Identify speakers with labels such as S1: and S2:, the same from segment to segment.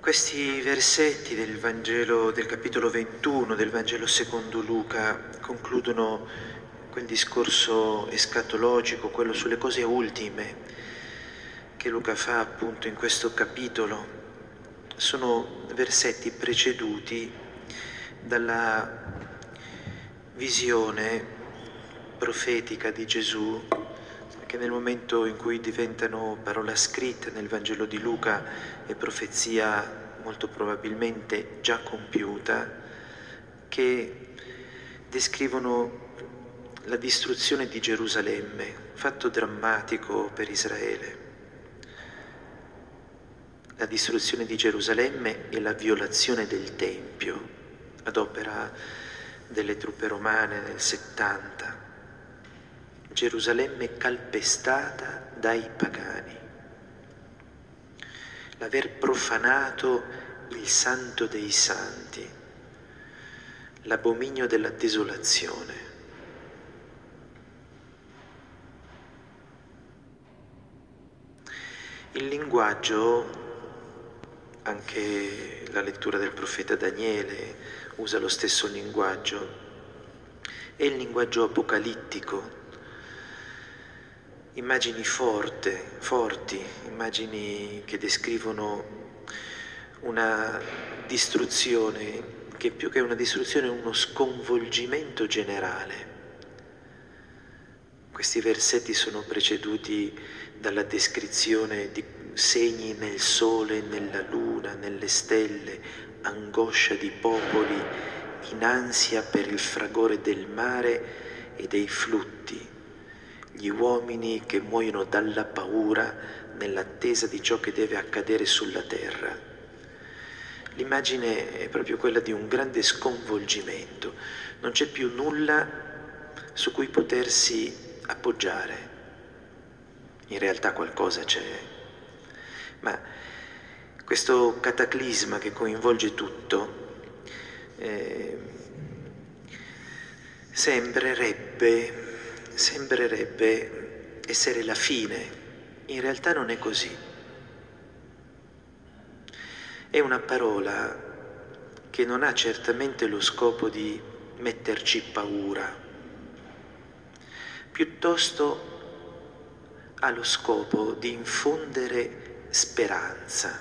S1: Questi versetti del Vangelo, del capitolo 21 del Vangelo secondo Luca, concludono quel discorso escatologico, quello sulle cose ultime che Luca fa appunto in questo capitolo. Sono versetti preceduti dalla visione profetica di Gesù, che nel momento in cui diventano parola scritta nel Vangelo di Luca è profezia molto probabilmente già compiuta, che descrivono la distruzione di Gerusalemme, fatto drammatico per Israele. La distruzione di Gerusalemme e la violazione del Tempio ad opera delle truppe romane nel 70. Gerusalemme calpestata dai pagani, l'aver profanato il santo dei santi, l'abominio della desolazione. Il linguaggio, anche la lettura del profeta Daniele usa lo stesso linguaggio, è il linguaggio apocalittico. Immagini forti, immagini che descrivono una distruzione, che più che una distruzione è uno sconvolgimento generale. Questi versetti sono preceduti dalla descrizione di segni nel sole, nella luna, nelle stelle, angoscia di popoli in ansia per il fragore del mare e dei flutti, gli uomini che muoiono dalla paura nell'attesa di ciò che deve accadere sulla terra. L'immagine è proprio quella di un grande sconvolgimento, non c'è più nulla su cui potersi appoggiare. In realtà qualcosa c'è, ma questo cataclisma che coinvolge tutto sembrerebbe essere la fine. In realtà non è così. È una parola che non ha certamente lo scopo di metterci paura, piuttosto ha lo scopo di infondere speranza.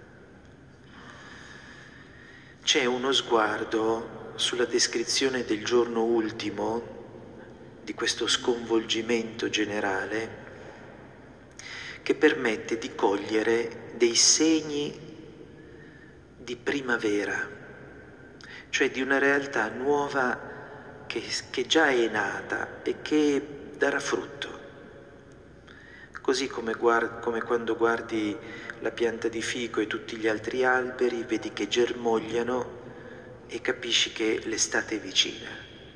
S1: C'è uno sguardo sulla descrizione del giorno ultimo, di questo sconvolgimento generale, che permette di cogliere dei segni di primavera, cioè di una realtà nuova che già è nata e che darà frutto. Così come quando guardi la pianta di fico e tutti gli altri alberi, vedi che germogliano e capisci che l'estate è vicina.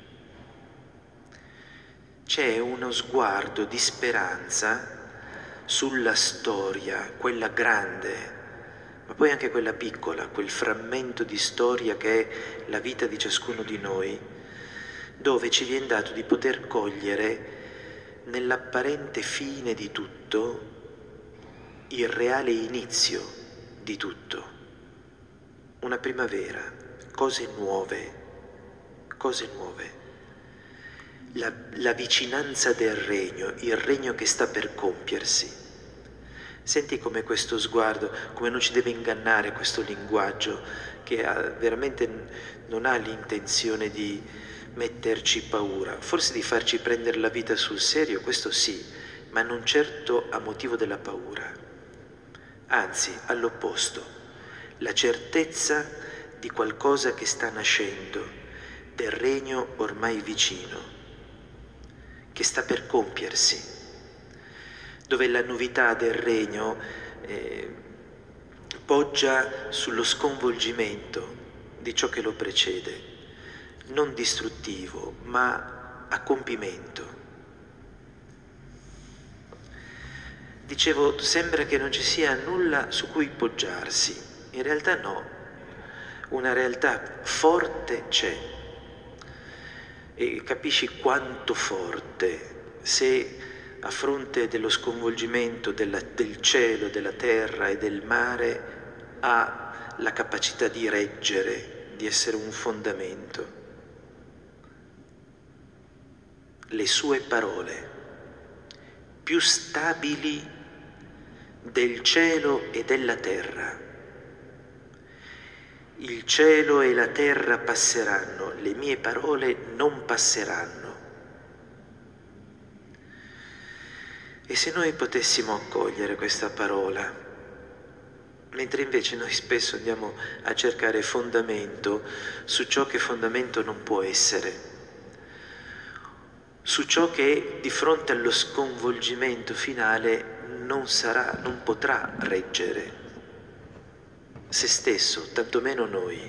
S1: C'è uno sguardo di speranza sulla storia, quella grande, ma poi anche quella piccola, quel frammento di storia che è la vita di ciascuno di noi, dove ci viene dato di poter cogliere nell'apparente fine di tutto il reale inizio di tutto. Una primavera, cose nuove, la vicinanza del regno, il regno che sta per compiersi. Senti come questo sguardo, come non ci deve ingannare questo linguaggio che veramente non ha l'intenzione di metterci paura, forse di farci prendere la vita sul serio, questo sì, ma non certo a motivo della paura. Anzi, all'opposto, la certezza di qualcosa che sta nascendo, del regno ormai vicino, che sta per compiersi, dove la novità del regno poggia sullo sconvolgimento di ciò che lo precede, non distruttivo, ma a compimento. Dicevo, sembra che non ci sia nulla su cui poggiarsi. In realtà no, una realtà forte c'è. E capisci quanto forte se a fronte dello sconvolgimento del cielo, della terra e del mare ha la capacità di reggere, di essere un fondamento. Le sue parole, più stabili del cielo e della terra. Il cielo e la terra passeranno, le mie parole non passeranno. E se noi potessimo accogliere questa parola, mentre invece noi spesso andiamo a cercare fondamento su ciò che fondamento non può essere, su ciò che di fronte allo sconvolgimento finale non potrà reggere se stesso, tantomeno noi.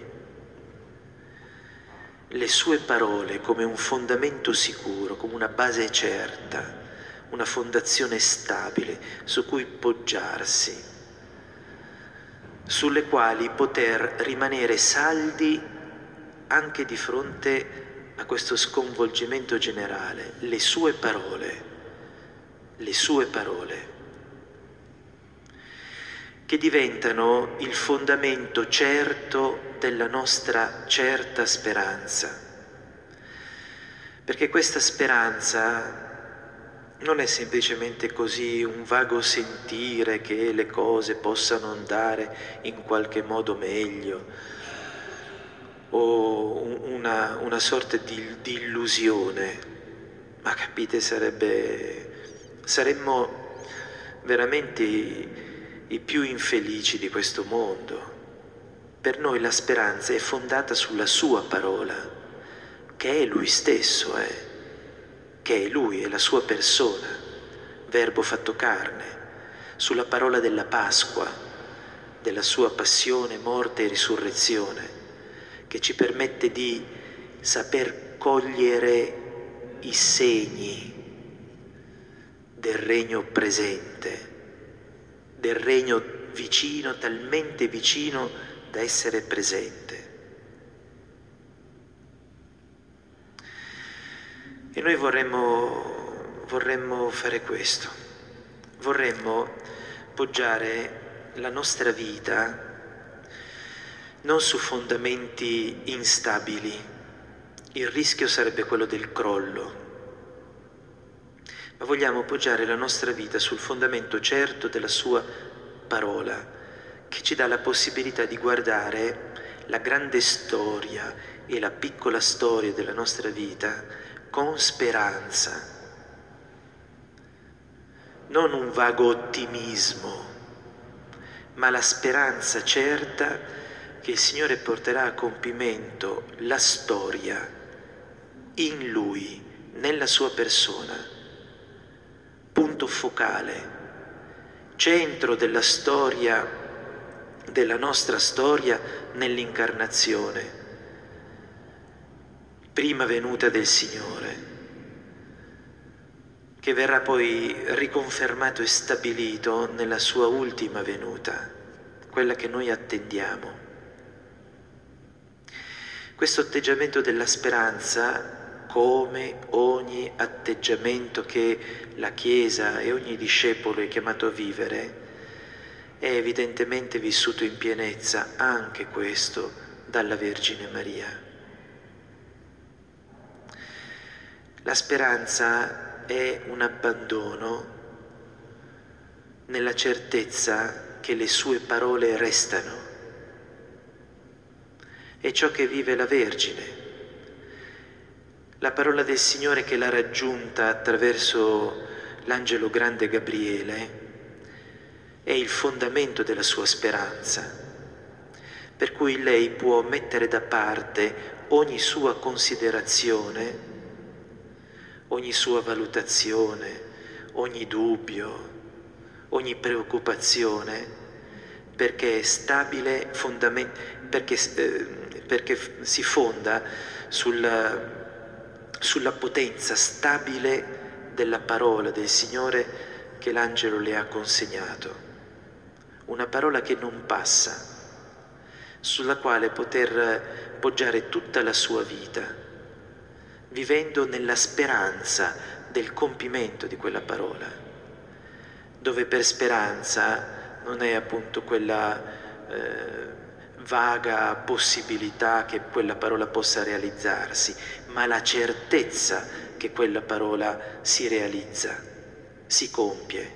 S1: Le sue parole come un fondamento sicuro, come una base certa, una fondazione stabile su cui poggiarsi, sulle quali poter rimanere saldi anche di fronte a questo sconvolgimento generale. Le sue parole, che diventano il fondamento certo della nostra certa speranza. Perché questa speranza non è semplicemente così un vago sentire che le cose possano andare in qualche modo meglio, o una sorta di illusione, ma capite, saremmo veramente i più infelici di questo mondo. Per noi la speranza è fondata sulla sua parola, che è Lui stesso, che è Lui, è la sua persona, Verbo fatto carne, sulla parola della Pasqua, della sua passione, morte e risurrezione, che ci permette di saper cogliere i segni del regno presente, del regno vicino, talmente vicino da essere presente. E noi vorremmo fare questo, vorremmo poggiare la nostra vita non su fondamenti instabili, il rischio sarebbe quello del crollo, ma vogliamo poggiare la nostra vita sul fondamento certo della sua parola, che ci dà la possibilità di guardare la grande storia e la piccola storia della nostra vita con speranza, non un vago ottimismo, ma la speranza certa che il Signore porterà a compimento la storia in Lui, nella sua persona, punto focale, centro della storia, della nostra storia nell'incarnazione, prima venuta del Signore, che verrà poi riconfermato e stabilito nella sua ultima venuta, quella che noi attendiamo. Questo atteggiamento della speranza, come ogni atteggiamento che la Chiesa e ogni discepolo è chiamato a vivere, è evidentemente vissuto in pienezza anche questo dalla Vergine Maria. La speranza è un abbandono nella certezza che le sue parole restano. È ciò che vive la Vergine. La parola del Signore che l'ha raggiunta attraverso l'angelo grande Gabriele è il fondamento della sua speranza, per cui lei può mettere da parte ogni sua considerazione, ogni sua valutazione, ogni dubbio, ogni preoccupazione, perché è stabile, perché si fonda sulla potenza stabile della parola del Signore che l'angelo le ha consegnato. Una parola che non passa, sulla quale poter poggiare tutta la sua vita, vivendo nella speranza del compimento di quella parola, dove per speranza non è appunto quella vaga possibilità che quella parola possa realizzarsi, ma la certezza che quella parola si realizza, si compie.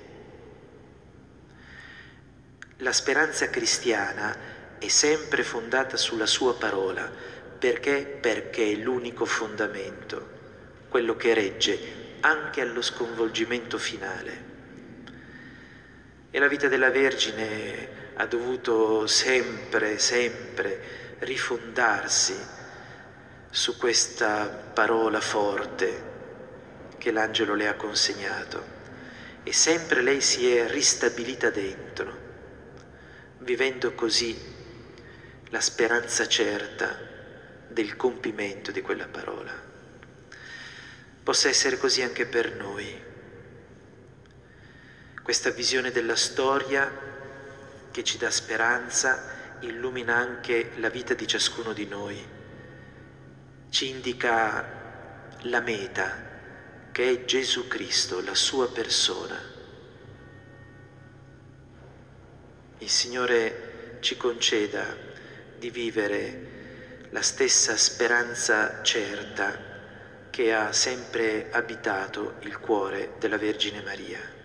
S1: La speranza cristiana è sempre fondata sulla sua parola. Perché? Perché è l'unico fondamento, quello che regge anche allo sconvolgimento finale. E la vita della Vergine ha dovuto sempre rifondarsi su questa parola forte che l'angelo le ha consegnato, e sempre lei si è ristabilita dentro, vivendo così la speranza certa del compimento di quella parola. Possa essere così anche per noi. Questa visione della storia che ci dà speranza illumina anche la vita di ciascuno di noi, ci indica la meta, che è Gesù Cristo, la sua persona. Il Signore ci conceda di vivere la stessa speranza certa che ha sempre abitato il cuore della Vergine Maria.